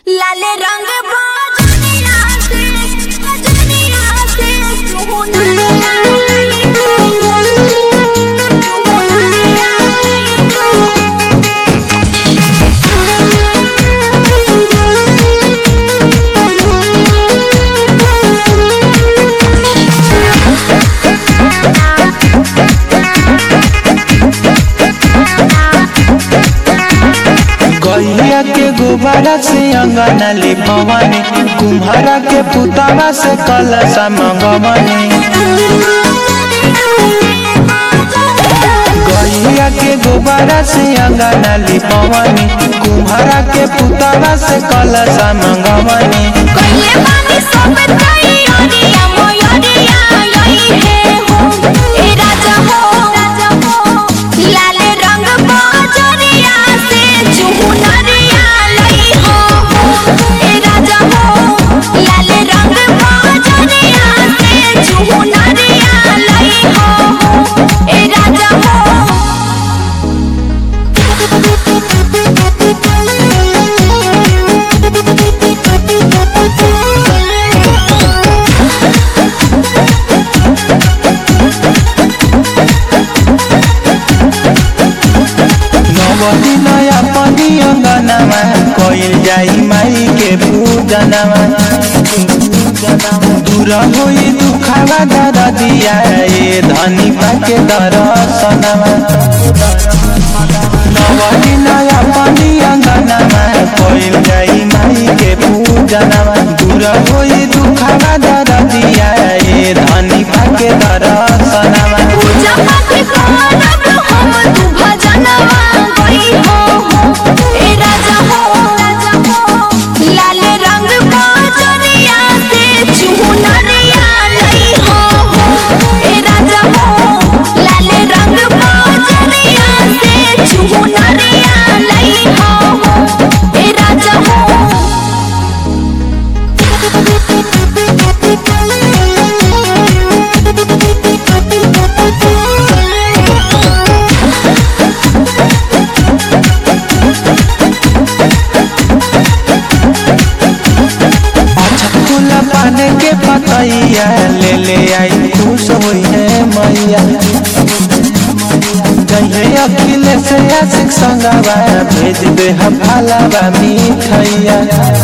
लाल रंग बजनिया से गैया के गोबरा से अंगना लिपवनी, कुम्हारा के पुतवा से कलशा मंगवनी। गैया के गोबरा से अंगना लिपवनी, कुम्हारा के पुतवा से कलशा मंगवनी। नवनी नया पनी अंगनामा कइल जाई माई के पूजनवा। दूर होई दुखावा दरदिया ए धनी पाके दर्शनवा। नवनी नया पनी अंगनामा कइल जाई माई के पूजनवा। दूर होई दुखावा दरदिया ए धनी पाके दर्शनवा। पाने के पतैया ले ले आई, खुश हुई है मैया। जहे अखिलेश आशिक संगवा भेज दे हम भलावा मिठैया।